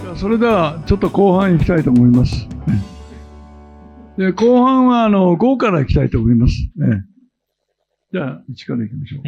それではちょっと後半いきたいと思います。で後半は5からいきたいと思います。じゃあ1からいきましょう。はい、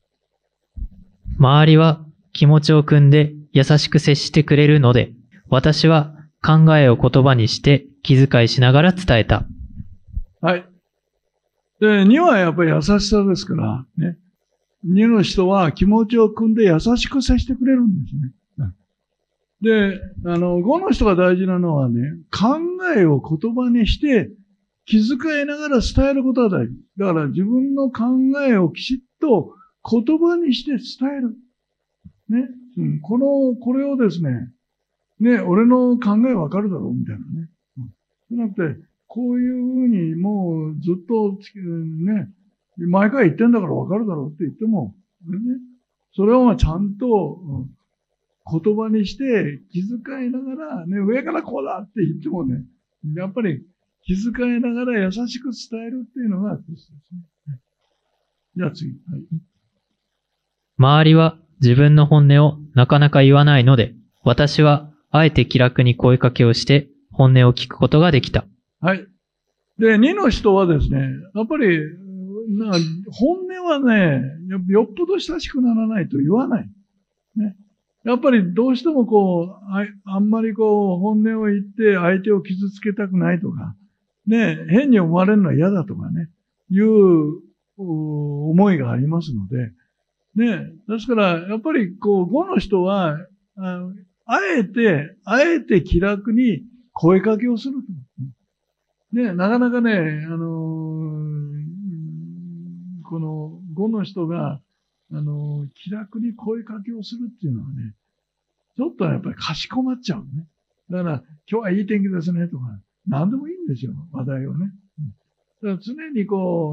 周りは気持ちを汲んで優しく接してくれるので、私は考えを言葉にして気遣いしながら伝えた。 はい。で、2はやっぱり優しさですからね。2の人は気持ちを汲んで優しく接してくれるんですね。で、5の人が大事なのはね、考えを言葉にして気遣いながら伝えることが大事。だから自分の考えをきちっと言葉にして伝える。ね。これをですね、俺の考えわかるだろうみたいなね。じゃなくて、こういうふうにもうずっとね、毎回言ってんだからわかるだろうって言っても、ね、それをちゃんと、言葉にして気遣いながら、ね、上からこうだって言ってもね、やっぱり気遣いながら優しく伝えるっていうのがですね。じゃあ次。はい、 周りは自分の本音をなかなか言わないので、私はあえて気楽に声かけをして本音を聞くことができた。 はい。で、2の人はですね、やっぱり、本音はね、よっぽど親しくならないと言わない。ね。やっぱりどうしてもあんまり本音を言って相手を傷つけたくないとか、ね、変に思われるのは嫌だとかね、いう思いがありますので、ね、ですから、やっぱり5の人は、あえて気楽に声かけをする。ね、なかなかね、この5の人が、気楽に声かけをするっていうのはね、ちょっとやっぱりかしこまっちゃうね。だから、今日はいい天気ですねとか、何でもいいんですよ、話題をね。だから常に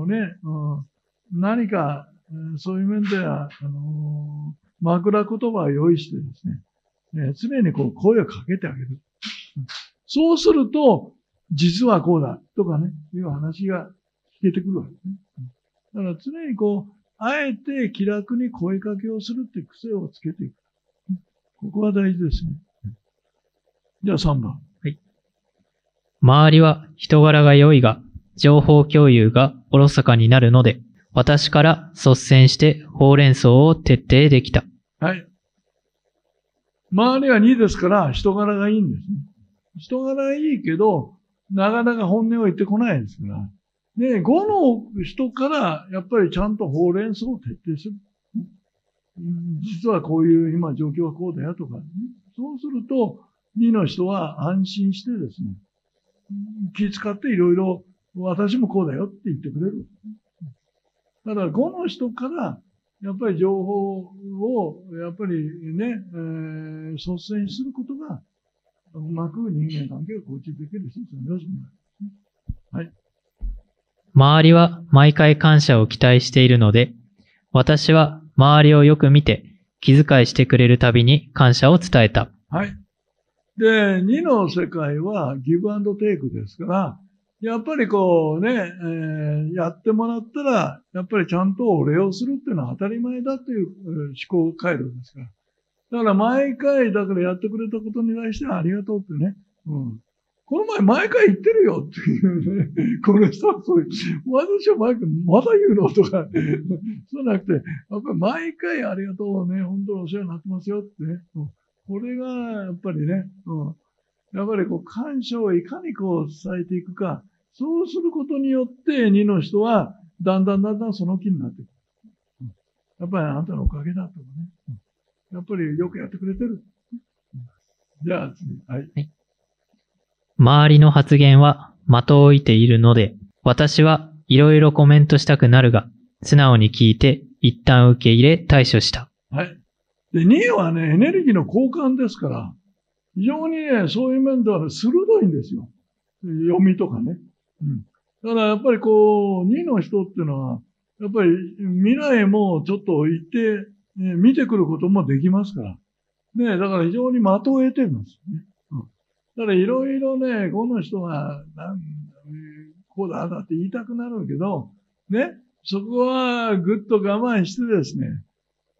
何か、そういう面では、枕言葉を用意してですね、常に声をかけてあげる。そうすると、実はこうだとかね、いう話が聞けてくるわけですね。だから常にあえて気楽に声かけをするっていう癖をつけていく。ここは大事ですね。じゃあ3番。 はい。周りは人柄が良いが、情報共有がおろそかになるので、私から率先してほうれん草を徹底できた。 はい。周りは2ですから人柄がいいんですね。人柄がいいけど、なかなか本音を言ってこないですから。で、5の人からやっぱりちゃんとほうれん草を徹底する。実はこういう今状況はこうだよとか、ね、そうすると2の人は安心してですね、気遣っていろいろ私もこうだよって言ってくれる。だから5の人からやっぱり情報をやっぱりね、率先することがうまく人間関係を構築できる一つの要素になる。はい。 周りは毎回感謝を期待しているので、私は周りをよく見て気遣いしてくれるたびに感謝を伝えた。 はい。で、2の世界はギブアンドテイクですから、やっぱりやってもらったら、やっぱりちゃんとお礼をするっていうのは当たり前だという思考回路ですから。だから毎回、だからやってくれたことに対してありがとうってね。この前毎回言ってるよっていうね。この人はそういう、私は毎回まだ言うのとか、そうじゃなくて、やっぱり毎回ありがとうね、本当にお世話になってますよってね。これがやっぱりね、やっぱり感謝をいかに伝えていくか、そうすることによって2の人はだんだんその気になっていく。やっぱりあなたのおかげだとかね。やっぱりよくやってくれてる。じゃあ次。はい。 周りの発言は的を置いているので、私はいろいろコメントしたくなるが、素直に聞いて一旦受け入れ対処した。 はい。で、2はね、エネルギーの交換ですから、非常にね、そういう面では、ね、鋭いんですよ。読みとかね。だからやっぱり2の人っていうのは、やっぱり未来もちょっと行って、見てくることもできますから。ね、だから非常に的を得てるんですよね。だからいろいろね、5の人が、こうだ、だって言いたくなるけど、ね、そこはぐっと我慢してですね、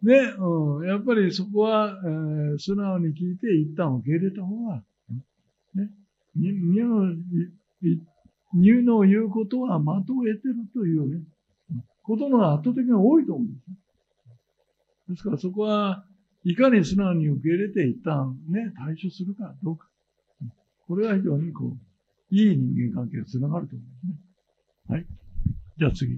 ね、やっぱりそこは、素直に聞いて一旦受け入れた方が、ね、乳の言うことは的を得てるというね、ことの圧倒的に多いと思うんです。ですからそこはいかに素直に受け入れて一旦ね、対処するかどうか。これは非常にいい人間関係がつながると思うんですね。はい。じゃあ次。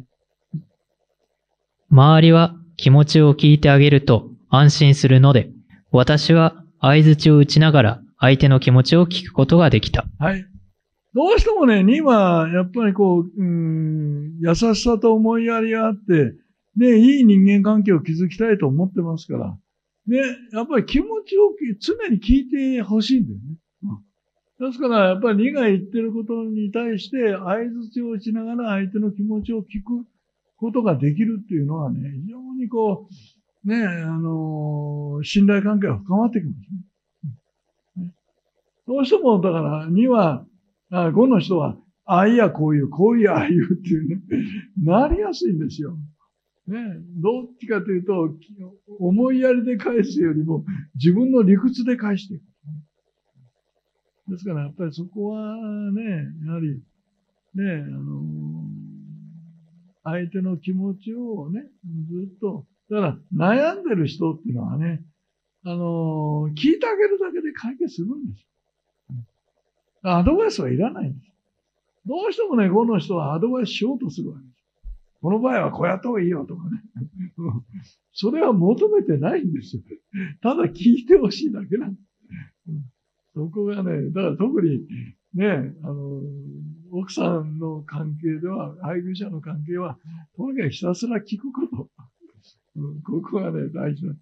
周りは気持ちを聞いてあげると安心するので、私は相槌を打ちながら相手の気持ちを聞くことができた。 はい。どうしてもね、2はやっぱり優しさと思いやりがあって、ね、いい人間関係を築きたいと思ってますから、ね、やっぱり気持ちを常に聞いてほしいんだよね。ですから、やっぱり2が言ってることに対して相槌を打ちながら相手の気持ちを聞くことができるっていうのはね、非常にね、信頼関係が深まってきますね。どうしても、だから2は、5の人は、ああいやこういう、こういやああいうっていうね、なりやすいんですよ。ね、どっちかというと、思いやりで返すよりも、自分の理屈で返していく。ですから、やっぱりそこはね、やはり、ね、相手の気持ちをね、ずっと、だから悩んでる人っていうのはね、聞いてあげるだけで解決するんです。アドバイスはいらないんです。どうしてもね、5の人はアドバイスしようとするわけです。この場合はこうやった方がいいよとかね。それは求めてないんですよ。ただ聞いてほしいだけなんです。そこがね、だから特にね、奥さんの関係では、配偶者の関係は、とにかくひたすら聞くこと。ここがね、大事なんです。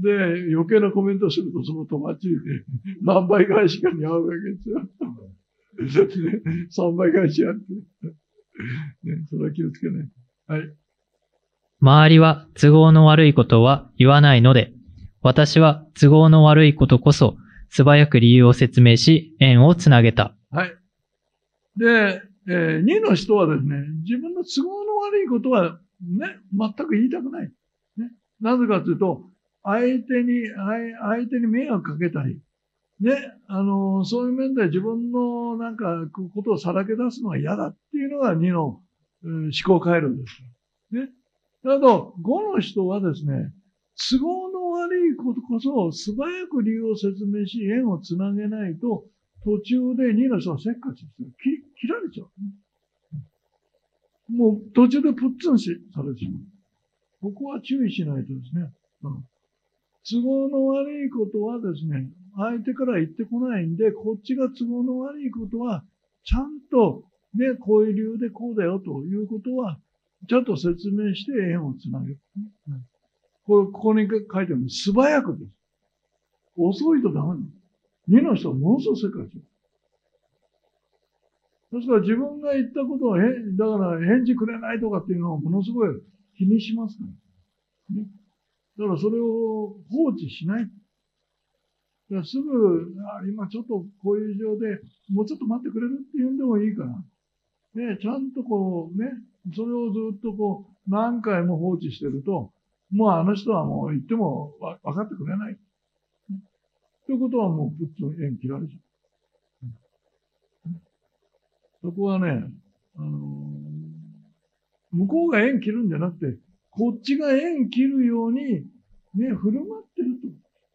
で、余計なコメントすると、その友達、何倍返しかに合うわけですよ。3倍返しやって。ね、それは気をつけない。はい。 周りは都合の悪いことは言わないので、私は都合の悪いことこそ素早く理由を説明し、縁をつなげた。 はい。で、2の人はですね、自分の都合の悪いことはね、全く言いたくない。ね、なぜかというと、相手に迷惑かけたり、ね、そういう面で自分のなんかことをさらけ出すのは嫌だっていうのが2の、思考回路です。ね。だけど、5の人はですね、都合の悪いことこそ素早く理由を説明し、縁をつなげないと、途中で2の人はせっかちですよ。切られちゃう。もう途中でプッツンされてしまう。ここは注意しないとですね。都合の悪いことはですね、相手から言ってこないんで、こっちが都合の悪いことは、ちゃんと、ね、こういう理由でこうだよということは、ちゃんと説明して縁をつなげる。ここに書いてあるの素早くです。遅いとダメなの。2の人はものすごくせっかち。ですから自分が言ったことを、だから返事くれないとかっていうのをものすごい気にしますから。ね、だからそれを放置しない。すぐ、今ちょっとこういう事情で、もうちょっと待ってくれるっていうんでもいいから、ね、ちゃんとそれをずっと何回も放置してると、もうあの人はもう言っても分かってくれない。ということはもうぶっと縁切られちゃう。そこはね、向こうが縁切るんじゃなくて、こっちが縁切るように、ね、振る舞ってると。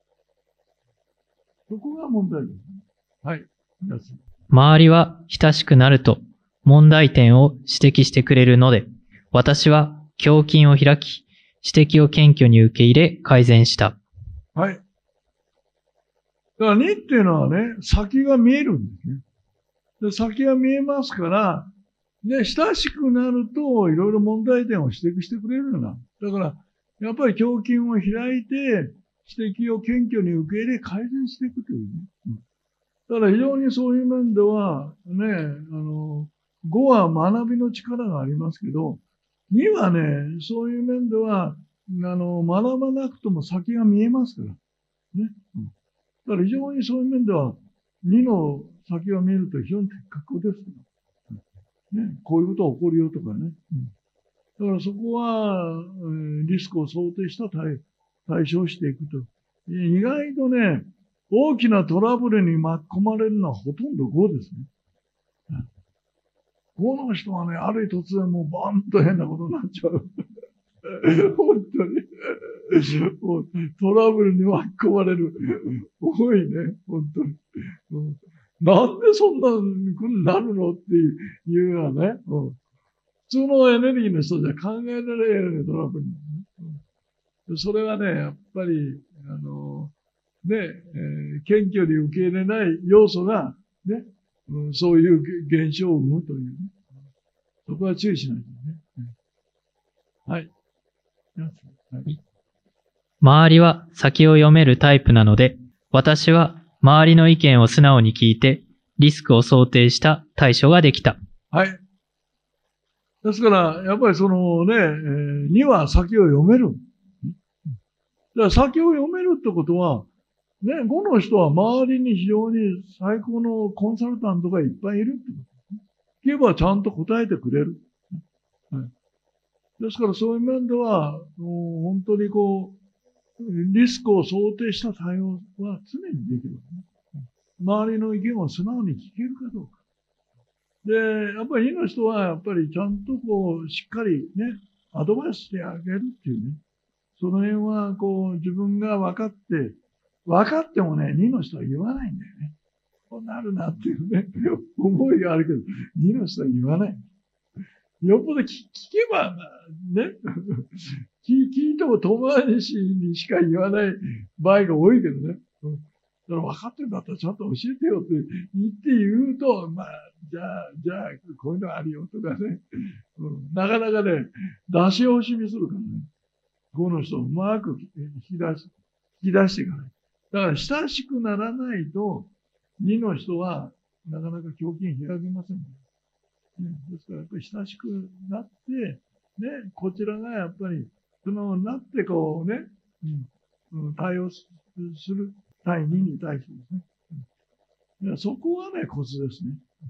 そこが問題です。はい。 周りは親しくなると問題点を指摘してくれるので、私は胸筋を開き、指摘を謙虚に受け入れ改善した。 はい。だから2っていうのはね、先が見えるんですね。で、先が見えますから、ね、親しくなるといろいろ問題点を指摘してくれるような。だから、やっぱり胸筋を開いて、指摘を謙虚に受け入れ改善していくというね。だから非常にそういう面では、ね、5は学びの力がありますけど、2はね、そういう面では、学ばなくとも先が見えますから。ね。だから非常にそういう面では、2の先が見えると非常に的確ですから。ね。こういうことが起こるよとかね。 だからそこは、リスクを想定した対処をしていくと。意外とね、大きなトラブルに巻き込まれるのはほとんど5ですね。5の人はね、ある日突然もうバンと変なことになっちゃう。本当に。もうトラブルに巻き込まれる。多いね、本当に。なんでそんなになるのっていうようなね。普通のエネルギーの人じゃ考えられないようなトラブルなんですね。それはね、やっぱり、謙虚に受け入れない要素が、ね、そういう現象を生むというね。そこは注意しないとね。はい。はい、 周りは先を読めるタイプなので、私は周りの意見を素直に聞いて、リスクを想定した対処ができた。 はい。ですから、やっぱりそのね、2は先を読める。だから先を読めるってことは、ね、5の人は周りに非常に最高のコンサルタントがいっぱいいるってこと。聞けばちゃんと答えてくれる。はい、ですからそういう面では、もう本当にリスクを想定した対応は常にできる、ね。周りの意見を素直に聞けるかどうか。で、やっぱり2の人はやっぱりちゃんとしっかりね、アドバイスしてあげるっていうね。その辺は自分が分かってもね、2の人は言わないんだよね。こうなるなっていうね、思いがあるけど、2の人は言わない。よっぽど聞けば、ね、聞いても遠回しにしか言わない場合が多いけどね。だから分かってるんだったらちゃんと教えてよって言うと、まあ、じゃあ、こういうのあるよとかね。なかなかね、出し惜しみするからね。5の人をうまく引き出していかない。だから親しくならないと、2の人はなかなか胸筋開きません、ね。ですからやっぱり親しくなって、ね、こちらがやっぱり素直になって対応する対2に対してですね。そこはね、コツですね。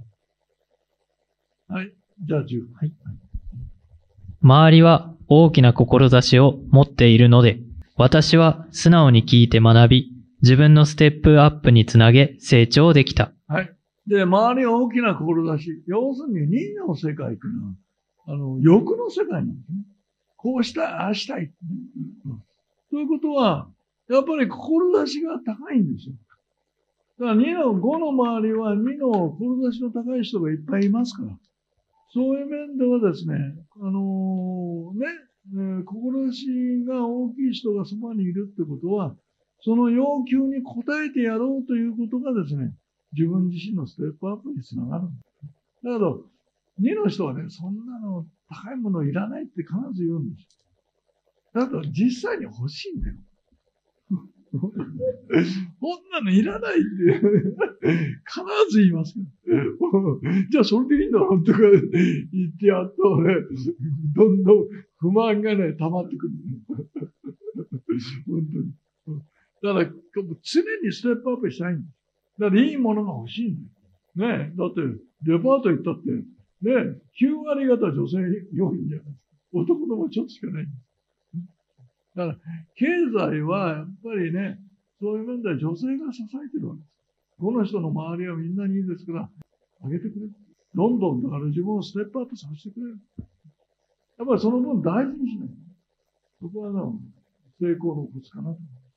はい。じゃあ10。はい。 周りは大きな志を持っているので、私は素直に聞いて学び、自分のステップアップにつなげ成長できた。 はい。で、周りは大きな志。要するに2の世界っていうのは、欲の世界なんですね。こうしたい、ああしたい。そういうことは、やっぱり志が高いんですよ。だから5の周りは2の志の高い人がいっぱいいますから。そういう面ではですね、志が大きい人がそばにいるってことは、その要求に応えてやろうということがですね、自分自身のステップアップにつながるんです。だけど、2の人はね、そんなの高いものいらないって必ず言うんです。だけど、実際に欲しいんだよ。こんなのいらないって必ず言いますから。じゃあそれでいいんだろうとか言ってやっとね、どんどん不満がね、溜まってくる。本当に。だから常にステップアップしたいんです。だからいいものが欲しいんだよ。ね。だってデパート行ったって、ね、9割方女性用品じゃないですか。男のもちょっとしかないんです。だから、経済はやっぱりね、そういう面では女性が支えてるわけです。この人の周りはみんなにいいですから、あげてくれる。どんどんだから自分をステップアップさせてくれる。やっぱりその分大事にしない。そこは成功のコツかなと思います。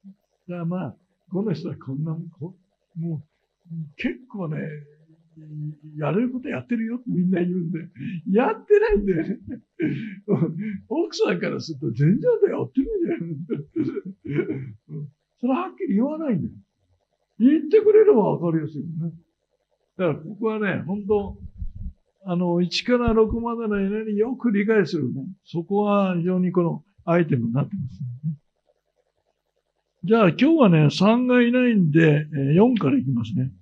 だからまあ、この人はこんな、もう結構ね、やれることやってるよってみんな言うんで、やってないんだよね。奥さんからすると全然やってるんだよ。それははっきり言わないんだよ。言ってくれればわかりやすいよね。だからここはね、本当1から6までのエネルギーよく理解するね。そこは非常にこのアイテムになってますね。じゃあ今日はね、3がいないんで、4からいきますね。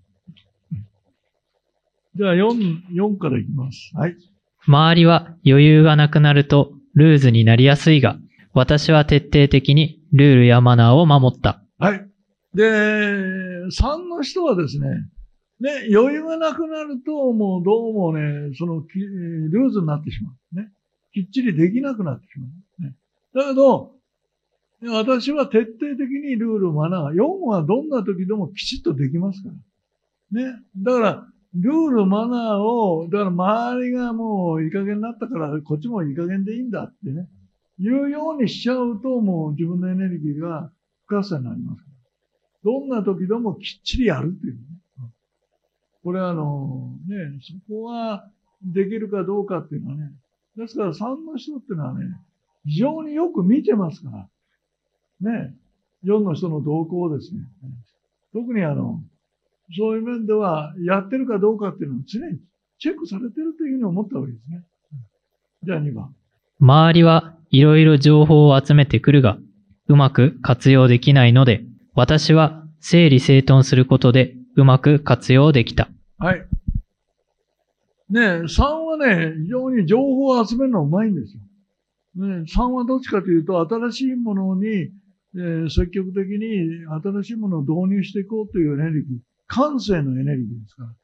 じゃあ4からいきます。はい。 周りは余裕がなくなるとルーズになりやすいが、私は徹底的にルールやマナーを守った。 はい。で、3の人はですね、余裕がなくなると、もうどうもね、ルーズになってしまう。ね。 きっちりできなくなってしまう。ね、だけど、私は徹底的にルール、マナー、4はどんな時でもきちっとできますから。ね。だから、ルール、マナーを、だから周りがもういい加減になったから、こっちもいい加減でいいんだってね。いうようにしちゃうと、もう自分のエネルギーが不活性になりますから。どんな時でもきっちりやるっていうね。これはそこはできるかどうかっていうのはね。ですから3の人っていうのはね、非常によく見てますから。ね。4の人の動向をですね。特にそういう面では、やってるかどうかっていうのは常にチェックされてるというふうに思ったわけですね。じゃあ2番。 周りはいろいろ情報を集めてくるが、うまく活用できないので、私は整理整頓することでうまく活用できた。 はい。ね、3はね、非常に情報を集めるのうまいんですよ。ね、3はどっちかというと、新しいものに、積極的に新しいものを導入していこうというエネルギー。感性のエネルギーですから。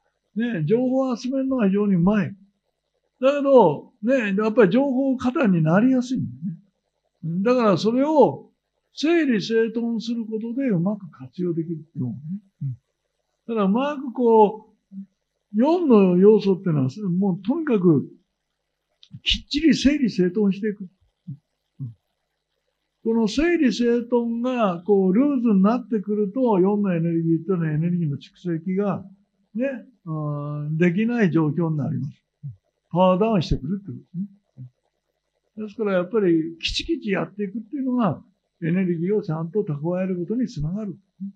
ね、情報を集めるのが非常にうまい。だけど、ね、やっぱり情報過多になりやすいんだよね。だからそれを整理整頓することでうまく活用できるっていうのね。だからうまく4の要素っていうのは、もうとにかくきっちり整理整頓していく。この整理整頓が、ルーズになってくると、4のエネルギーというのはエネルギーの蓄積が、ね、できない状況になります。パワーダウンしてくるってことですね。ですからやっぱり、きちきちやっていくっていうのが、エネルギーをちゃんと蓄えることにつながる。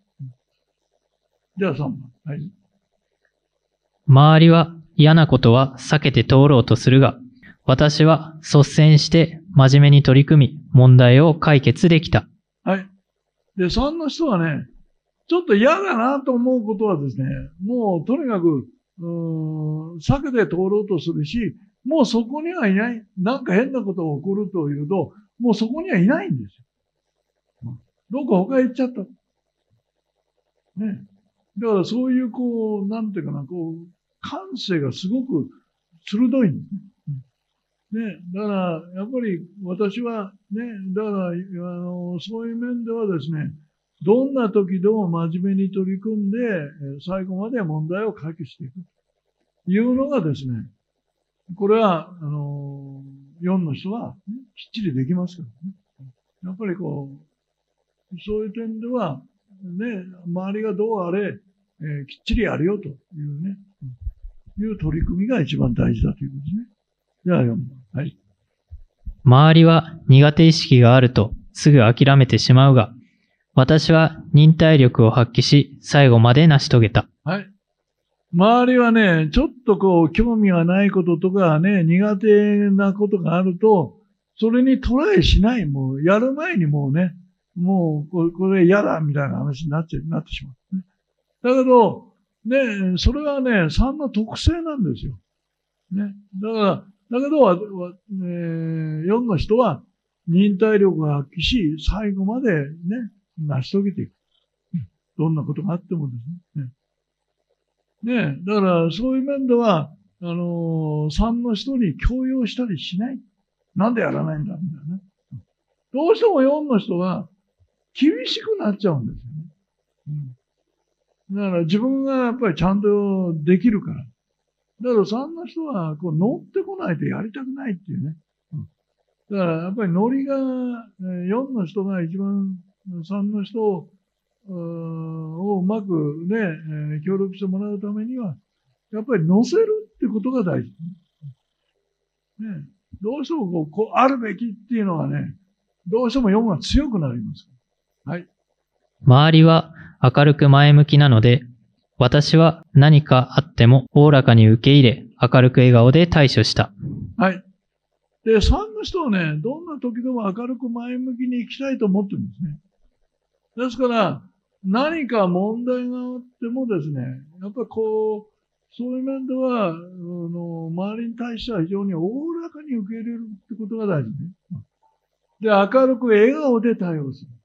じゃあ3番。はい。 周りは嫌なことは避けて通ろうとするが、私は率先して真面目に取り組み、問題を解決できた。 はい。で、3の人はね、ちょっと嫌だなと思うことはですね、もうとにかく、避けて通ろうとするし、もうそこにはいない。なんか変なことが起こるというと、もうそこにはいないんですよ。どっか他へ行っちゃった。ね。だからそういうなんていうかな、感性がすごく鋭いんですね。ね。だから、やっぱり私はね、だから、そういう面ではですね、どんな時でも真面目に取り組んで、最後まで問題を解決していく。というのがですね、これは、4の人は、きっちりできますからね。やっぱりそういう点では、ね、周りがどうあれ、きっちりやるよというね、いう取り組みが一番大事だということですね。じゃあ4番。はい。 周りは苦手意識があるとすぐ諦めてしまうが、私は忍耐力を発揮し、最後まで成し遂げた。 はい。周りはね、ちょっと興味がないこととかね、苦手なことがあると、それにトライしない。もう、やる前にもうね、もう、これ嫌だ、みたいな話になってしまう。だけど、ね、それはね、3の特性なんですよ。ね。だけど、4の人は忍耐力を発揮し、最後までね、成し遂げていく。どんなことがあってもですね。ね。だから、そういう面では、3の人に強要したりしない。なんでやらないんだみたいなね。どうしても4の人は厳しくなっちゃうんですよね。だから自分がやっぱりちゃんとできるから。だから3の人は乗ってこないとやりたくないっていうね。だからやっぱりノリが、4の人が一番3の人をうまくね、協力してもらうためには、やっぱり乗せるってことが大事。ね、どうしてもあるべきっていうのはね、どうしても4が強くなります。はい。 周りは明るく前向きなので、私は何かあってもおおらかに受け入れ、明るく笑顔で対処した。 はい。で、3の人はね、どんな時でも明るく前向きに生きたいと思ってるんですね。ですから、何か問題があってもですね、やっぱりそういう面では、周りに対しては非常におおらかに受け入れるってことが大事ね。で、明るく笑顔で対応する。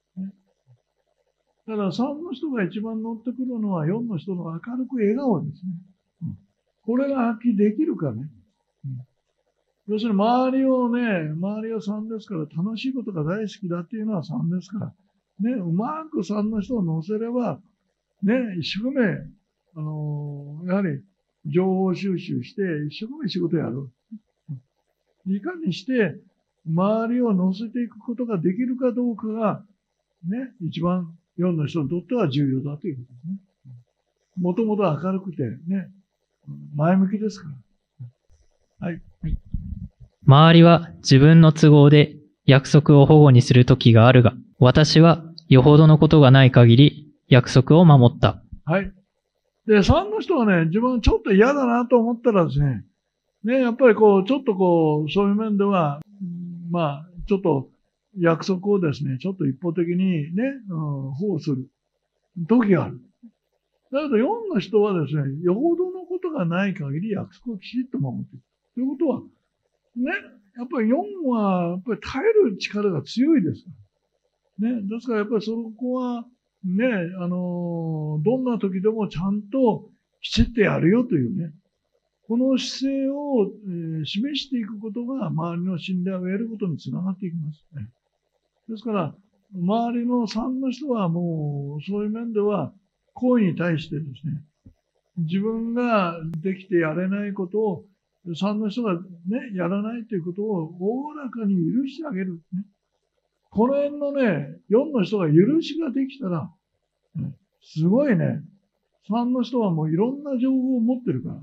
だから3の人が一番乗ってくるのは4の人の明るく笑顔ですね。これが発揮できるかね。 要するに周りをね、周りは3ですから、楽しいことが大好きだっていうのは3ですから、ね、うまく3の人を乗せれば、ね、一生懸命、やはり情報収集して、一生懸命仕事やる。いかにして、周りを乗せていくことができるかどうかが、ね、一番4の人にとっては重要だということですね。もともと明るくて、ね、前向きですから。はい。 周りは自分の都合で約束を保護にする時があるが、私はよほどのことがない限り約束を守った。 はい。で、3の人はね、自分ちょっと嫌だなと思ったらですね、やっぱりこう、ちょっとこう、そういう面では、まあ、ちょっと約束をですね、ちょっと一方的にね、保護する時がある。だけど4の人はですね、よほどのことがない限り約束をきちっと守っていく。ということは、ね、やっぱり4は、やっぱり耐える力が強いですから。ね、ですからやっぱりそこは、ね、どんな時でもちゃんときちっとやるよというね、この姿勢を、示していくことが周りの信頼を得ることにつながっていきますね。ですから、周りの3の人はもう、そういう面では、行為に対してですね、自分ができてやれないことを、3の人がね、やらないということをおおらかに許してあげる、ね。この辺のね、4の人が許しができたら、すごいね、3の人はもういろんな情報を持ってるから。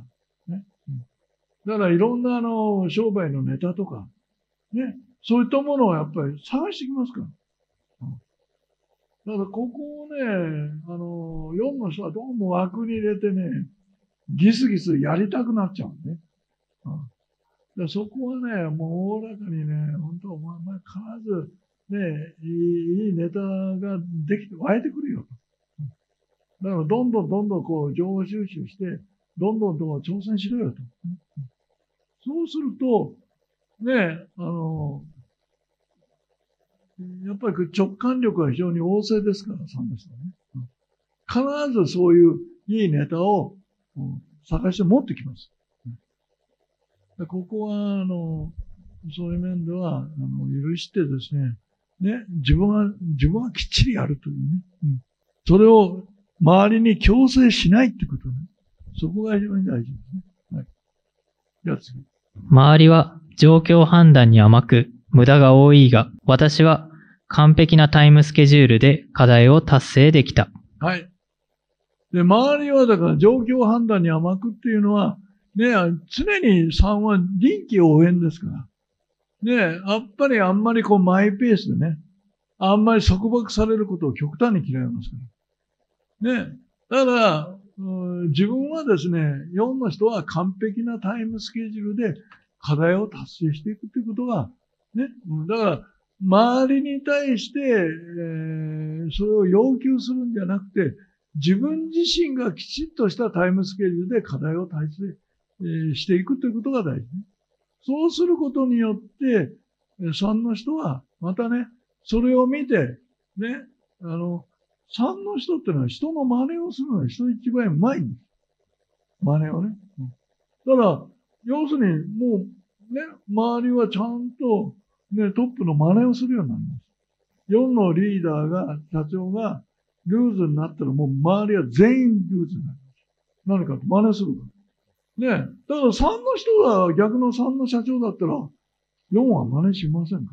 ね、だからいろんな商売のネタとか、ね、そういったものをやっぱり探してきますから。だからここをね、4の人はどうも枠に入れてね、ギスギスやりたくなっちゃうね。でそこはね、もうおおらかにね、本当、必ずね、いいネタができて、湧いてくるよと。だからどんどんこう情報収集して、どんどん挑戦しろよと。そうすると、ね、やっぱり直感力が非常に旺盛ですから、3の人はね。必ずそういういいネタを探して持ってきます。ここは、そういう面では、許してですね、自分はきっちりやるというね。それを周りに強制しないってことね。そこが非常に大事ですね。はい。じゃあ次。 周りは状況判断に甘く、無駄が多いが、私は完璧なタイムスケジュールで課題を達成できた。 はい。で、周りはだから状況判断に甘くっていうのは、常に3は臨機応変ですから。やっぱりあんまりこうマイペースでね、あんまり束縛されることを極端に嫌いますから。だから、自分はですね、4の人は完璧なタイムスケジュールで課題を達成していくということが、だから、周りに対して、それを要求するんじゃなくて、自分自身がきちっとしたタイムスケジュールで課題を達成、していくということが大事ね。そうすることによって、3の人は、またね、それを見て、3の人ってのは人の真似をするのが人一番うまいんです。真似をね。だから、要するにもうね、周りはちゃんとね、トップの真似をするようになります。4のリーダーが、社長がルーズになったらもう周りは全員ルーズになります。何かと真似するから。だから3の人が逆の3の社長だったら、4は真似しませんから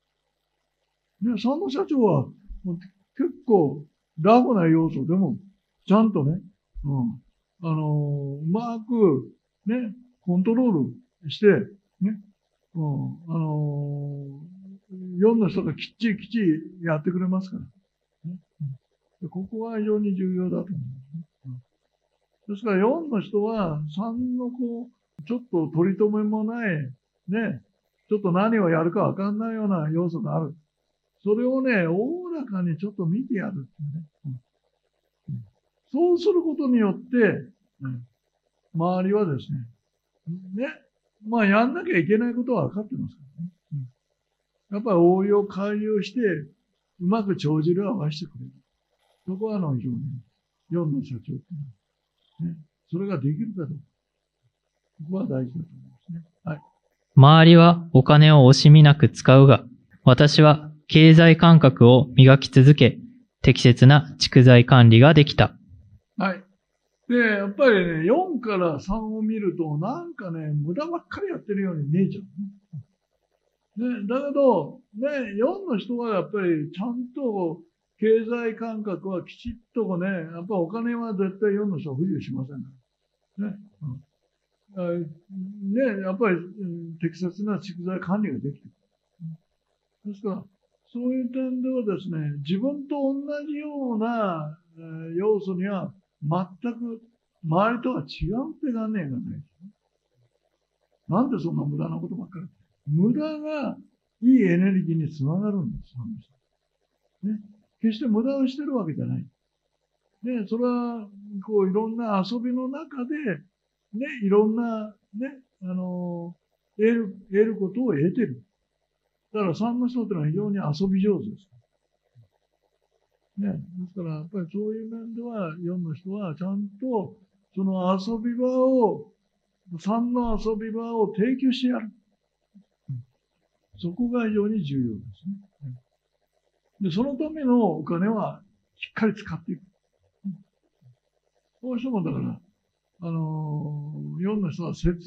。3の社長は結構ラフな要素でも、ちゃんとね、うまく、コントロールして、4の人がきっちりやってくれますから。ここは非常に重要だと思います。ですから4の人は3のちょっと取り留めもない、ちょっと何をやるかわかんないような要素がある。それをね、おおらかにちょっと見てやるってね。そうすることによって、周りはですね、やんなきゃいけないことは分かってますからね。やっぱり応用、改良して、うまく帳尻を合わせてくれる。そこは非常に、4の社長っていうのは、それができるかどうか。ここは大事だと思いますね。はい。 周りはお金を惜しみなく使うが、私は経済感覚を磨き続け、適切な蓄財管理ができた。 はい。で、やっぱりね、4から3を見ると、なんかね、無駄ばっかりやってるように見えちゃうね。ね、だけど、ね、4の人はやっぱりちゃんと経済感覚はきちっとね、やっぱお金は絶対4の人は不自由しませんから。ね。ね、やっぱり、適切な蓄財管理ができている。ですから、そういう点ではですね、自分と同じような、要素には全く周りとは違うって概念がないですね。なんでそんな無駄なことばっかり。無駄がいいエネルギーにつながるんです。ね、決して無駄をしてるわけじゃない。で、それは、こう、いろんな遊びの中で、ね、いろんな、ね、得ることを得てる。だから3の人ってのは非常に遊び上手です。ね。ですから、やっぱりそういう面では、4の人はちゃんと、その遊び場を、3の遊び場を提供してやる。そこが非常に重要ですね。で、そのためのお金はしっかり使っていく。こうしてもだから、4の人は節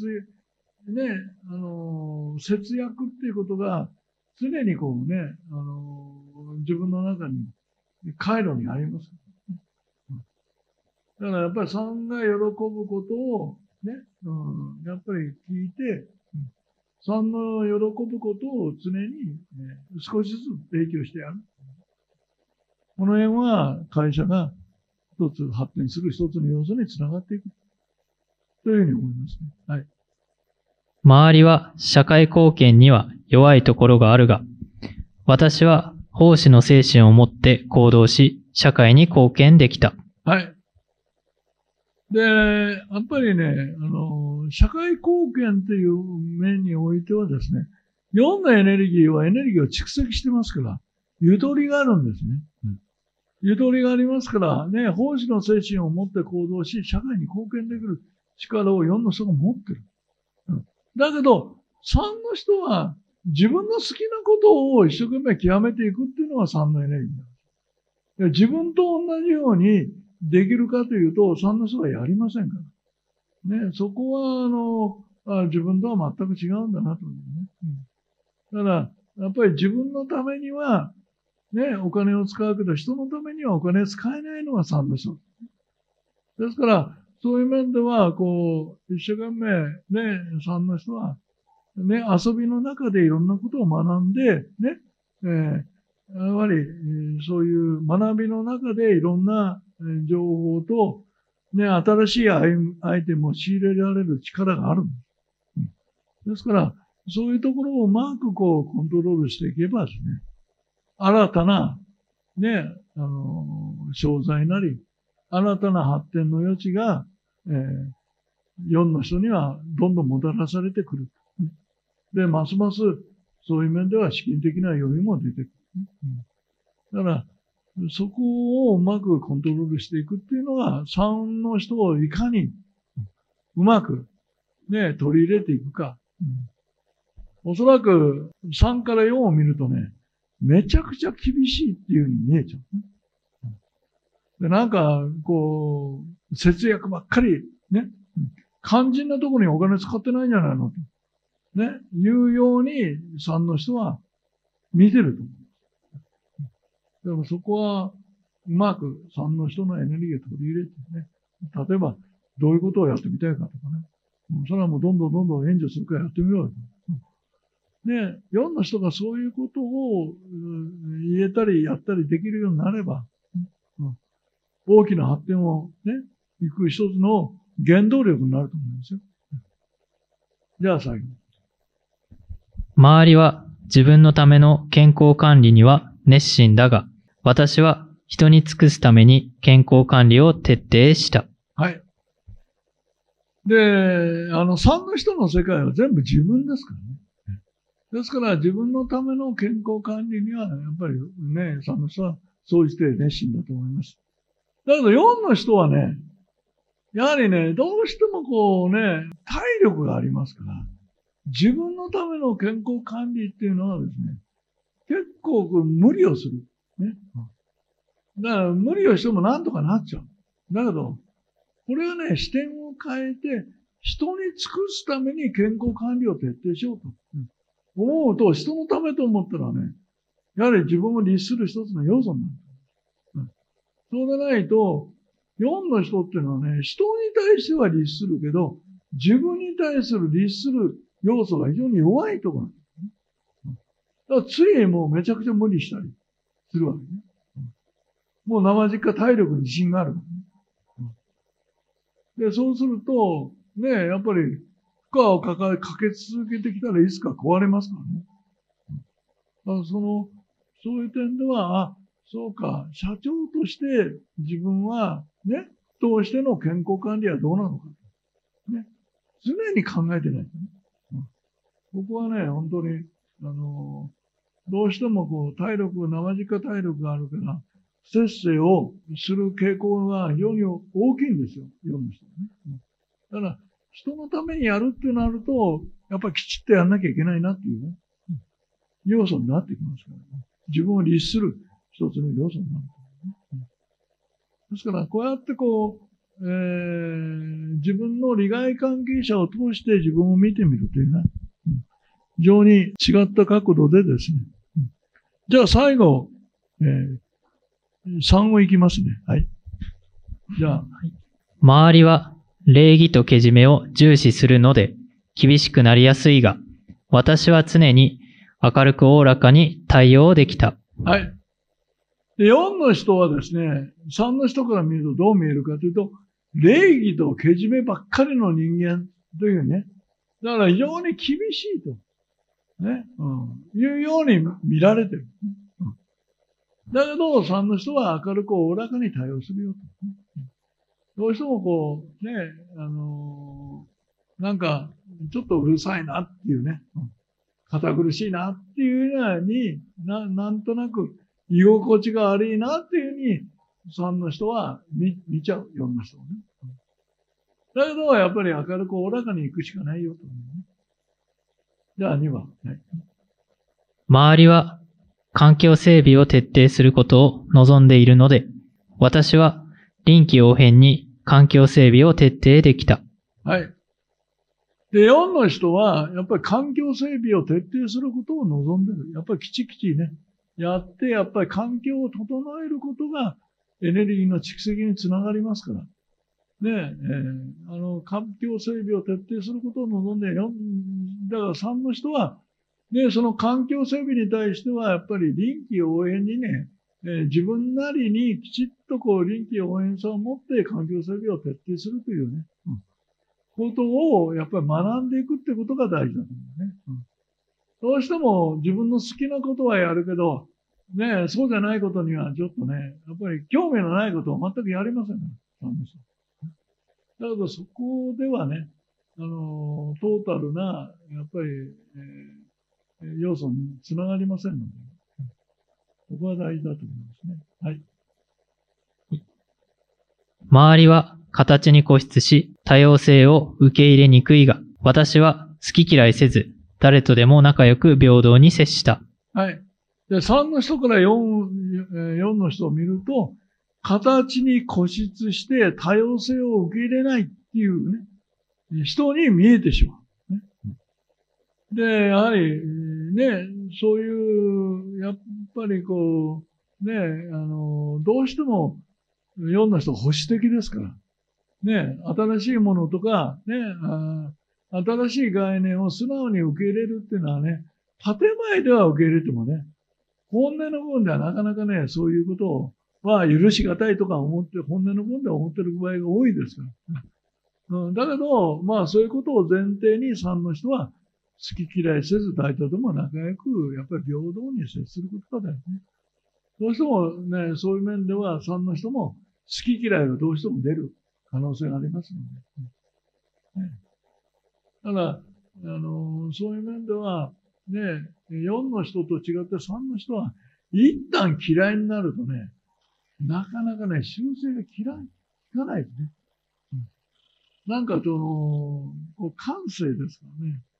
約っていうことが常にこうね、自分の中に回路にあります。だからやっぱり3が喜ぶことをね、やっぱり聞いて、3の喜ぶことを常に、少しずつ提供してやる。この辺は会社が一つ発展する一つの要素につながっていく。というふうに思いますね。はい。 周りは社会貢献には弱いところがあるが、私は奉仕の精神を持って行動し、社会に貢献できた。 はい。で、やっぱりね、社会貢献という面においてはですね、4のエネルギーはエネルギーを蓄積してますから、ゆとりがあるんですね。ゆとりがありますからね、奉仕の精神を持って行動し、社会に貢献できる力を4の人が持ってる。だけど、3の人は自分の好きなことを一生懸命極めていくっていうのが3のエネルギーなんです。自分と同じようにできるかというと、3の人はやりませんから。ね、そこは、自分とは全く違うんだなと思うね。だから、やっぱり自分のためには、ね、お金を使うけど、人のためにはお金を使えないのが3の人。ですから、そういう面では、こう、一生懸命、ね、3の人は、ね、遊びの中でいろんなことを学んで、ね、やはり、そういう学びの中でいろんな情報と、ね、新しいアイテムを仕入れられる力があるんです。ですから、そういうところをうまくこう、コントロールしていけばですね、新たな、ね、商材なり、新たな発展の余地が、4の人にはどんどんもたらされてくる。で、ますますそういう面では資金的な余裕も出てくる。だから、そこをうまくコントロールしていくっていうのが、3の人をいかにうまくね、取り入れていくか。おそらく3から4を見るとね、めちゃくちゃ厳しいっていう風に見えちゃう。で、なんか、こう、節約ばっかり、ね、肝心なところにお金使ってないんじゃないのと。ね、いうように3の人は見てると思う。でもそこはうまく3の人のエネルギーを取り入れてね、例えばどういうことをやってみたいかとかね、それはもうどんどん援助するからやってみようよ。ね、4の人がそういうことを言えたりやったりできるようになれば、大きな発展をね、いく一つの原動力になると思うんですよ。じゃあ最後。 周りは自分のための健康管理には熱心だが、私は人に尽くすために健康管理を徹底した。 はい。で、3の人の世界は全部自分ですからね。ですから自分のための健康管理にはやっぱりね、3の人は総じて熱心だと思います。だけど4の人はね、やはりね、どうしてもこうね、体力がありますから、 自分のための健康管理っていうのはですね、結構無理をする。ね。だから無理をしてもなんとかなっちゃう。だけど、これはね、視点を変えて、人に尽くすために健康管理を徹底しようと。思うと、人のためと思ったらね、やはり自分を律する一つの要素になる。そうでないと、4の人っていうのはね、人に対しては律するけど、自分に対する律する要素が非常に弱いところなんですね。だからついもうめちゃくちゃ無理したりするわけね。もう生実家体力に自信がある。で、そうすると、ね、やっぱり負荷をかけ続けてきたらいつか壊れますからね。だからそういう点では、そうか、社長として自分はね、としての健康管理はどうなのか。ね、常に考えてないとね。ここはね、本当に、どうしても生実家体力があるから、節制をする傾向が非常に大きいんですよ、世の人はね。だから、人のためにやるってなると、やっぱりきちっとやんなきゃいけないなっていうね、要素になってきますからね。自分を律する一つの要素になる、ね。ですから、こうやって自分の利害関係者を通して自分を見てみるというね、非常に違った角度でですね。じゃあ最後、3をいきますね。はい。じゃあ。 周りは礼儀とけじめを重視するので厳しくなりやすいが、私は常に明るくおおらかに対応できた。 はい。で、4の人はですね、3の人から見るとどう見えるかというと、礼儀とけじめばっかりの人間というね。だから非常に厳しいと。ね。いうように見られてる。だけど、3の人は明るくおおらかに対応するよと。どうしてもね、なんか、ちょっとうるさいなっていうね、堅苦しいなっていうように、なんとなく居心地が悪いなっていうふうに、3の人は見ちゃう、4の人はね。だけど、やっぱり明るくおおらかに行くしかないよと、ね。じゃあ2番。はい、 周りは環境整備を徹底することを望んでいるので、私は臨機応変に環境整備を徹底できた。 はい。で、4の人は、やっぱり環境整備を徹底することを望んでる。やっぱりきちきちね、やって、やっぱり環境を整えることがエネルギーの蓄積につながりますから。ね、環境整備を徹底することを望んで、だから3の人は、ね、その環境整備に対しては、やっぱり臨機応変にね、自分なりにきちっと臨機応変さを持って環境整備を徹底するというね、ことをやっぱり学んでいくってことが大事だと思うね。どうしても自分の好きなことはやるけど、ね、そうじゃないことにはちょっとね、やっぱり興味のないことは全くやりませんね。だけどそこではね、トータルな、やっぱり、要素につながりませんので、ここは大事だと思いますね。はい。 周りは形に固執し、多様性を受け入れにくいが、私は好き嫌いせず、誰とでも仲良く平等に接した。 はい。で、3の人から4の人を見ると、形に固執して多様性を受け入れないっていうね、人に見えてしまう。ね、で、やはり、ね、そういう、やっぱりね、どうしても4の人は保守的ですから、ね、新しいものとか、ね、新しい概念を素直に受け入れるっていうのはね、建前では受け入れてもね、本音の部分ではなかなかね、そういうことは許しがたいとか思って、本音の部分では思ってる場合が多いですから。だけど、まあそういうことを前提に3の人は好き嫌いせず誰とでも仲良く、やっぱり平等に接することが大事ね。どうしてもね、そういう面では3の人も好き嫌いがどうしても出る可能性がありますので。ね、ただ、そういう面では、ね、4の人と違って3の人は、一旦嫌いになるとね、なかなかね、修正が効かないですね。なんか感性ですからね。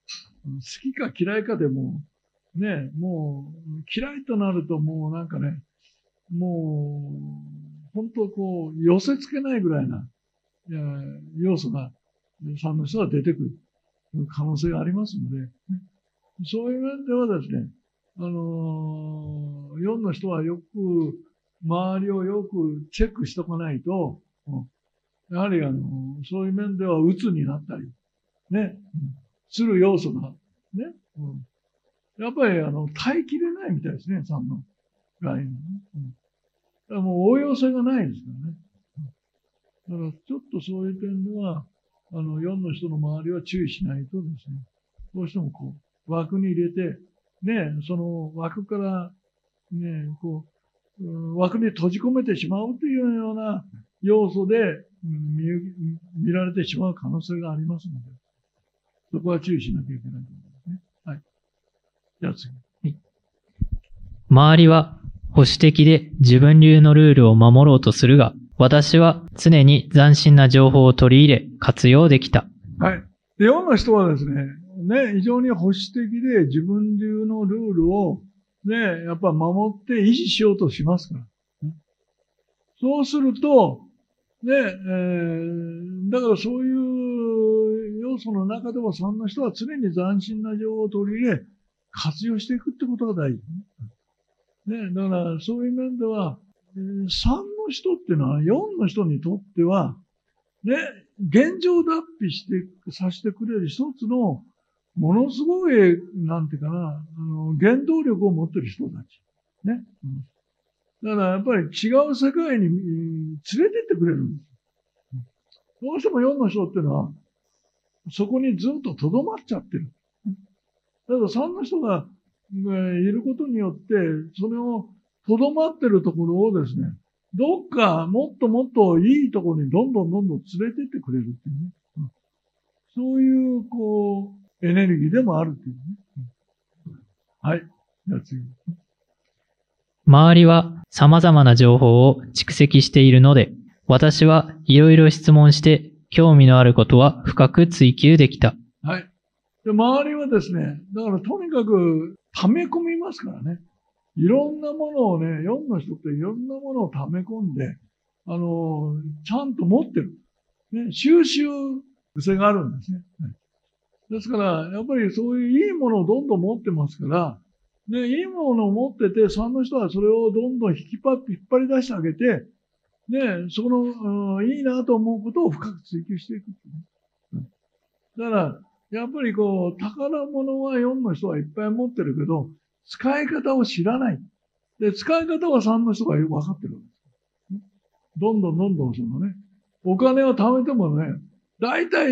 好きか嫌いかでも、ね、もう、嫌いとなるともうなんかね、もう、本当こう、寄せ付けないぐらいな、要素が、3の人が出てくる可能性がありますので、そういう面ではですね、4の人はよく、周りをよくチェックしとかないと、やはりそういう面では鬱になったり、ね、する要素が、ね、やっぱり耐えきれないみたいですね、3のライン、だからもう応用性がないですからね。だからちょっとそういう点では、4の人の周りは注意しないとですね、どうしてもこう、枠に入れて、ね、その枠から、ね、こう、枠に閉じ込めてしまうというような要素で見られてしまう可能性がありますので、そこは注意しなきゃいけないと思いますね。はい。じゃあ次。はい、 周りは保守的で自分流のルールを守ろうとするが、私は常に斬新な情報を取り入れ活用できた。 はい。で、4の人はですね、非常に保守的で自分流のルールをね、やっぱ守って維持しようとしますから。そうすると、ね、だからそういう要素の中でも3の人は常に斬新な情報を取り入れ、活用していくってことが大事。ね、だからそういう面では、3の人っていうのは4の人にとっては、ね、現状脱皮させてくれる一つの、ものすごい、なんていうかな、原動力を持っている人たち。ね。だからやっぱり違う世界に連れてってくれるんです。どうしても4の人っていうのは、そこにずっと留まっちゃってる。だから3の人がいることによって、それを留まってるところをですね、どっかもっともっといいところにどんどん連れてってくれるっていうね。そういう、こう、エネルギーでもあるっていうね。はい。じゃあ次。 周りは様々な情報を蓄積しているので、私はいろいろ質問して興味のあることは深く追求できた。 はい。で、周りはですね、だからとにかく溜め込みますからね。いろんなものをね、4の人っていろんなものを溜め込んで、ちゃんと持ってる。ね、収集癖があるんですね。ですから、やっぱりそういういいものをどんどん持ってますから、ね、いいものを持ってて、3の人はそれをどんどん引っ張り出してあげて、ね、その、いいなと思うことを深く追求していくっていうね。だから、やっぱりこう、宝物は4の人はいっぱい持ってるけど、使い方を知らない。で、使い方は3の人が分かってるわけです。どんどんそのね、お金を貯めてもね、大体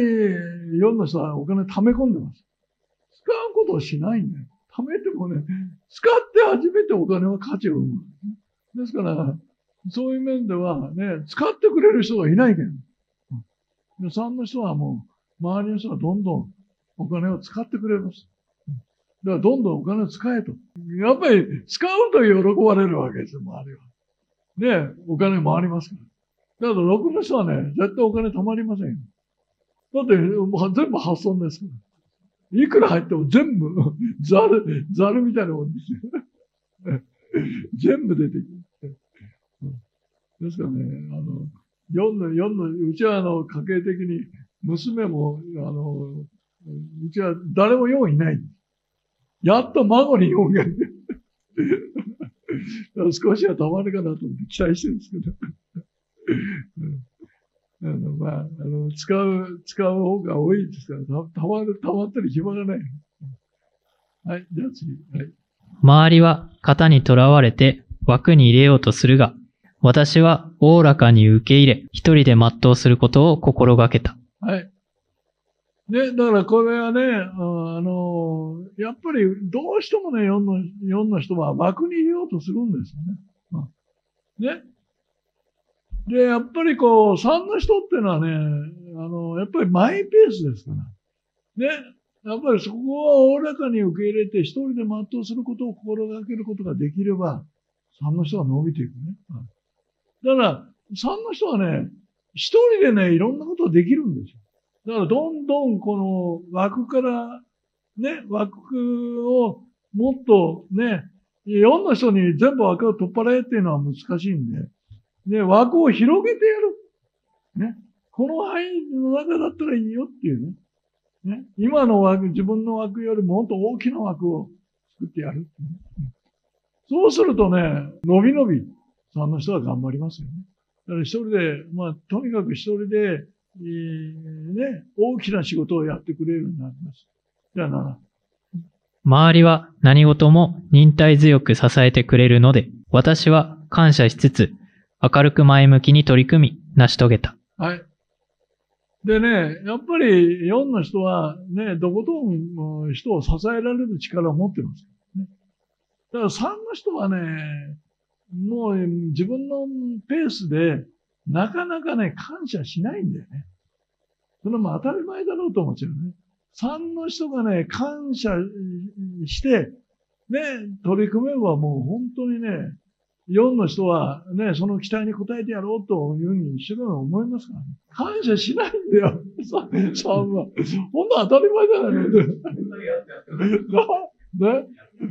4の人はお金貯め込んでます。使うことをしないんだよ。貯めてもね、使って初めてお金は価値を生む。ですから、そういう面ではね、使ってくれる人がいないけど。3の人はもう、周りの人がどんどんお金を使ってくれます。だからどんどんお金を使えと。やっぱり使うと喜ばれるわけですよ、周りは。ね、お金回りますから。だから6の人はね、絶対お金貯まりませんよ。だって全部発損ですから。いくら入っても全部、ザルみたいなもんですよ。全部出てくる。ですからね、うちは家計的に、娘も、うちは誰も4いない。やっと孫に4がいる。少しはたまるかなと思って期待してるんですけど。使う方が多いですから、たまってる暇がない。はい、じゃあ次。はい。 周りは型にとらわれて枠に入れようとするが、私はおおらかに受け入れ、一人で全うすることを心がけた。 はい。ね、だからこれはね、やっぱりどうしてもね、4の人は枠に入れようとするんですよね。ね。で、やっぱりこう、3の人っていうのはね、やっぱりマイペースですから。ね。やっぱりそこをおおらかに受け入れて、一人で全うすることを心がけることができれば、3の人は伸びていくね。だから、3の人はね、一人でね、いろんなことができるんですよ。だから、どんどんこの枠からね、枠をもっとね、4の人に全部枠を取っ払えっていうのは難しいんで、で、枠を広げてやる。ね。この範囲の中だったらいいよっていうね。ね。今の枠、自分の枠よりもっと大きな枠を作ってやるっていうね。そうするとね、のびのび、3の人は頑張りますよね。だから一人で、とにかく一人で、ね、大きな仕事をやってくれるようになります。じゃあな。 周りは何事も忍耐強く支えてくれるので、私は感謝しつつ、明るく前向きに取り組み、成し遂げた。 はい。でね、やっぱり4の人はね、どことん人を支えられる力を持ってます。ね、だから3の人はね、もう自分のペースでなかなかね、感謝しないんだよね。それも当たり前だろうと思っちゃうね。3の人がね、感謝して、ね、取り組めばもう本当にね、4の人はね、その期待に応えてやろうというふうに一生懸命思いますからね。感謝しないんだよ、3は。ほんと当たり前じゃないの。ね。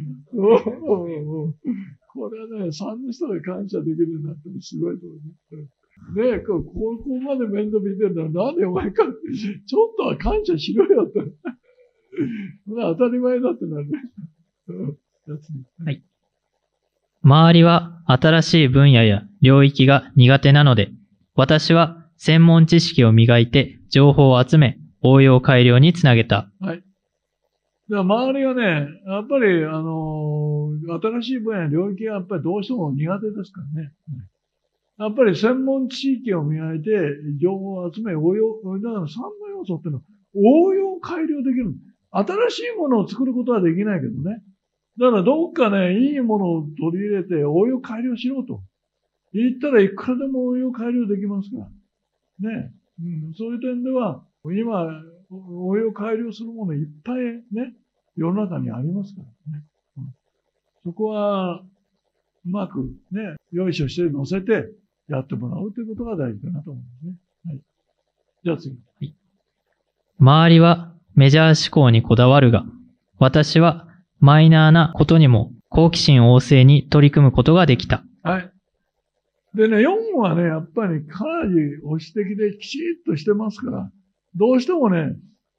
これはね、3の人が感謝できるようになったらすごいと思うね。ねえ、ここまで面倒見てるのはなんでお前か、ちょっとは感謝しろよって。当たり前だってなるね。 はい。周りは新しい分野や領域が苦手なので、私は専門知識を磨いて情報を集め、応用改良につなげた。 はい。で周りはね、やっぱり、新しい分野、領域はやっぱりどうしても苦手ですからね。やっぱり専門知識を磨いて、情報を集め、応用、だから3の要素っていうのは、応用改良できる。新しいものを作ることはできないけどね。だからどっかね、いいものを取り入れて応用改良しろと言ったらいくらでも応用改良できますから。ね。そういう点では、今、応用改良するものいっぱいね、世の中にありますからね。そこは、うまくね、よいしょして乗せてやってもらうということが大事かなと思うんですね。はい。じゃあ次。はい。 周りはメジャー思考にこだわるが、私はマイナーなことにも好奇心旺盛に取り組むことができた。 はい。でね、4はね、やっぱりかなり保守的できちっとしてますから、どうしてもね、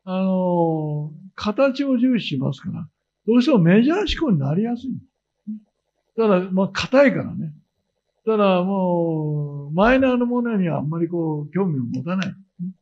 形を重視しますから、どうしてもメジャー思考になりやすい。ただ、硬いからね。ただ、もう、マイナーなものにはあんまり興味を持たない。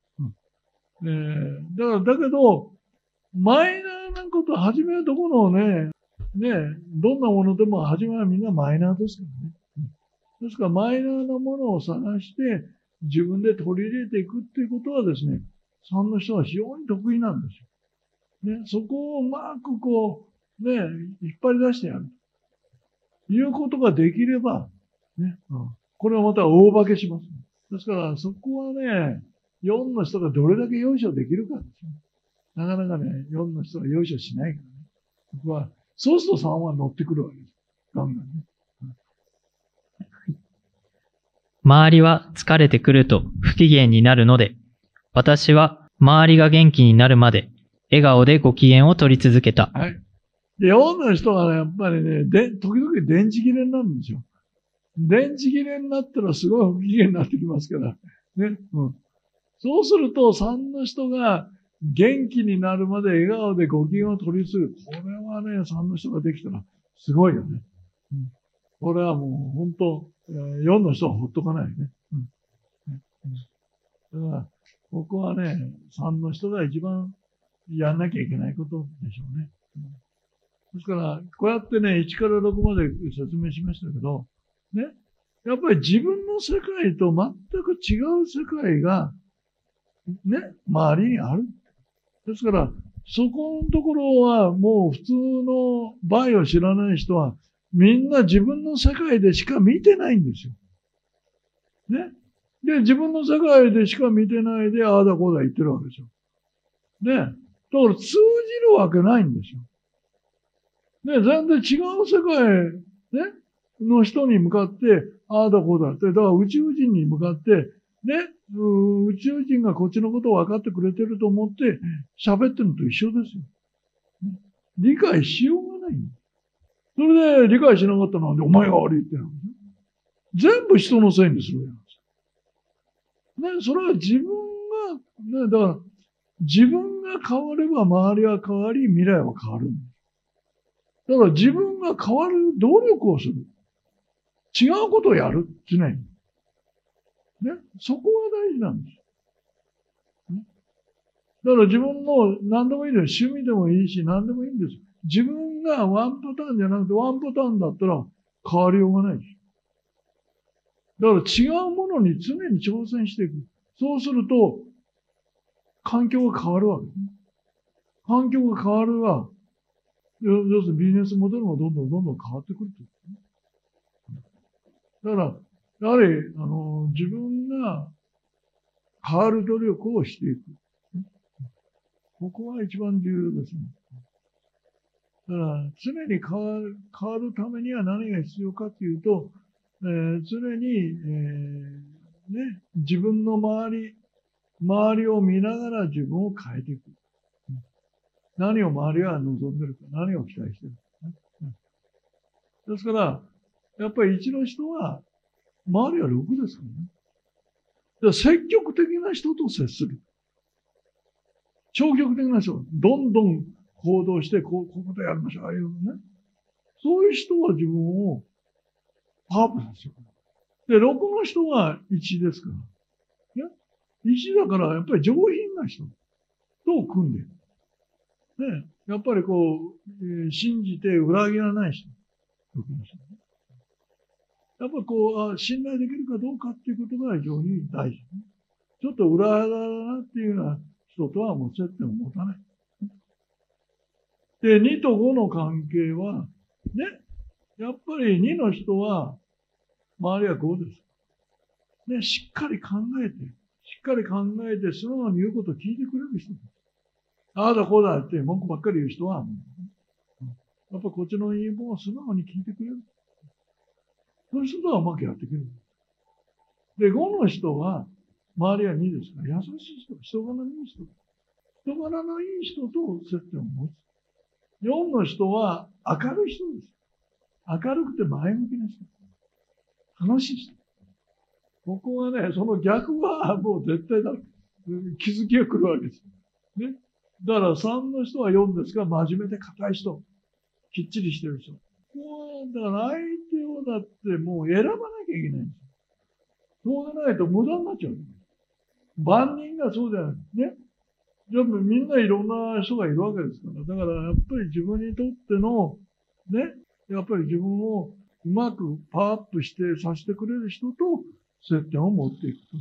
だけど、マイナーなこと、初めはどこのね、どんなものでも初めはみんなマイナーですからね。ですから、マイナーなものを探して、自分で取り入れていくっていうことはですね、3の人は非常に得意なんですよ。ね、そこをうまく引っ張り出してやる。ということができれば、ね、これはまた大化けします。ですから、そこはね、4の人がどれだけよいしょできるかですよ。なかなかね、4の人がよいしょしないからね。僕は、そうすると3は乗ってくるわけです。ガンガンね。 周りは疲れてくると不機嫌になるので、私は周りが元気になるまで笑顔でご機嫌を取り続けた。 はい。で、4の人がね、やっぱりね、時々電池切れになるんですよ。電池切れになったらすごい不機嫌になってきますから。ね。そうすると3の人が元気になるまで笑顔でご機嫌を取り継ぐ。これはね、3の人ができたらすごいよね。これはもう本当、4の人はほっとかないね。だから、ここはね、3の人が一番やんなきゃいけないことでしょうね。ですから、こうやってね、1から6まで説明しましたけど、ね、やっぱり自分の世界と全く違う世界が、ね、周りにある。ですから、そこのところはもう普通のバイを知らない人は、みんな自分の世界でしか見てないんですよ。ね。で、自分の世界でしか見てないで、ああだこうだ言ってるわけですよ。ね。だから通じるわけないんですよ。ね、全然違う世界、ね、の人に向かって、ああだこうだって、だから宇宙人に向かって、ね、宇宙人がこっちのことを分かってくれてると思って喋ってるのと一緒ですよ。 理解しようがない。それで理解しなかったので、お前が悪いってなるんですよ。全部人のせいにするやん。ね、それは自分が、ね、だから自分が変われば周りは変わり、未来は変わるんです。だから自分が変わる努力をする。違うことをやる。常に。ね。そこが大事なんです。だから自分の何でもいいです。趣味でもいいし、何でもいいんです。自分がワンパターンじゃなくてワンパターンだったら変わりようがないです。だから違うものに常に挑戦していく。そうすると、環境が変わるわけですね。環境が変わるは、要するにビジネスモデルもどんどん変わってくるということですね。だから、やはり、自分が変わる努力をしていく。ここは一番重要ですね。だから、常に変わるためには何が必要かというと、常に、自分の周りを見ながら自分を変えていく。何を周りは望んでるか、何を期待してるか。ですから、やっぱり一の人は、周りは6ですからね。だから積極的な人と接する。消極的な人、どんどん行動して、ここでやりましょう、ああいうね。そういう人は自分をパワーアップさせる。で、6の人は1ですから。ね。1だから、やっぱり上品な人と組んでいる。ね。やっぱり信じて裏切らない人。6の人。やっぱり信頼できるかどうかっていうことが非常に大事。ちょっと裏腹だなっていうような人とはもう接点を持たない。で、2と5の関係は、ね。やっぱり2の人は、周りは5です。ね、しっかり考えて、素直に言うことを聞いてくれる人です。ああだこうだって文句ばっかり言う人は、やっぱこっちの言い分を素直に聞いてくれる。そういう人とはうまくやっていける。で、5の人は、周りは2ですから、優しい人、人柄のいい人。人柄のいい人と接点を持つ。4の人は明るい人です。明るくて前向きな人。楽しい人。ここはね、その逆はもう絶対だ。気づきが来るわけです。ね。だから3の人は4ですが、真面目で硬い人。きっちりしてる人。ここは、だから相手をだってもう選ばなきゃいけないんですよ。そうでないと無駄になっちゃう。万人がそうじゃない。ね。じゃあみんないろんな人がいるわけですから。だからやっぱり自分にとっての、ね、やっぱり自分をうまくパワーアップしてさせてくれる人と接点を持っていくと、ね。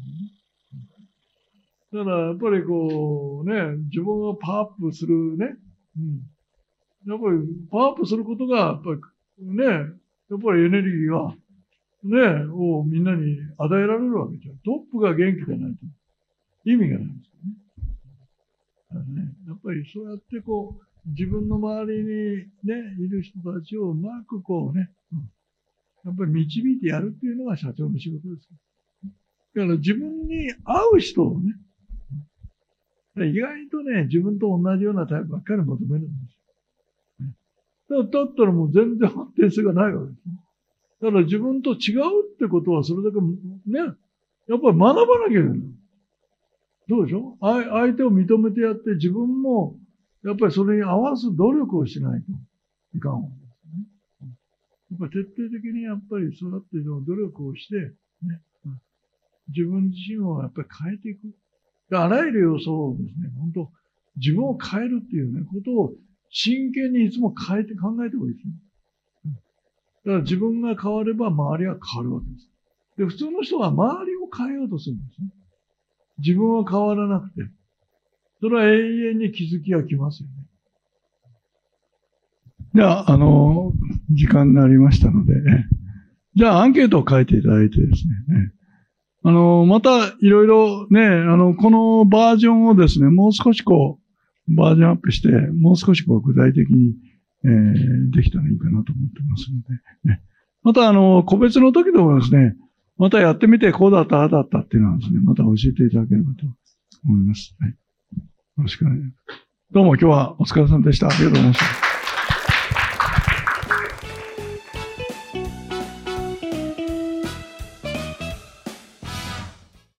だからやっぱり自分をパワーアップするね。やっぱりパワーアップすることが、やっぱりね、やっぱりエネルギーが、ね、をみんなに与えられるわけじゃん。トップが元気でないと意味がないんですよね。だからね、やっぱりそうやって自分の周りにね、いる人たちをうまくやっぱり導いてやるっていうのが社長の仕事です。だから自分に合う人をね、意外とね、自分と同じようなタイプばっかり求めるんですよ。だったらもう全然発展性がないわけですね。だから自分と違うってことはそれだけね、やっぱり学ばなきゃいけない。どうでしょう？相手を認めてやって自分もやっぱりそれに合わす努力をしないといかんわけですね。やっぱり徹底的にやっぱりそうやって努力をして、ね、自分自身をやっぱり変えていく。あらゆる要素をですね、本当自分を変えるっていうね、ことを真剣にいつも考えて方がいいですね。だから自分が変われば周りは変わるわけです。で、普通の人は周りを変えようとするんですね。自分は変わらなくて。それは永遠に気づきが来ますよね。じゃあ、時間になりましたので、じゃあアンケートを書いていただいてですね、またいろいろね、このバージョンをですね、もう少しバージョンアップして、もう少し具体的に、できたらいいかなと思ってますので、ね。また個別の時でもですね、またやってみてこうだった、ああだったっていうのはですね、また教えていただければと思います。はい。よろしくお願いします。どうも今日はお疲れ様でした。ありがとうございました。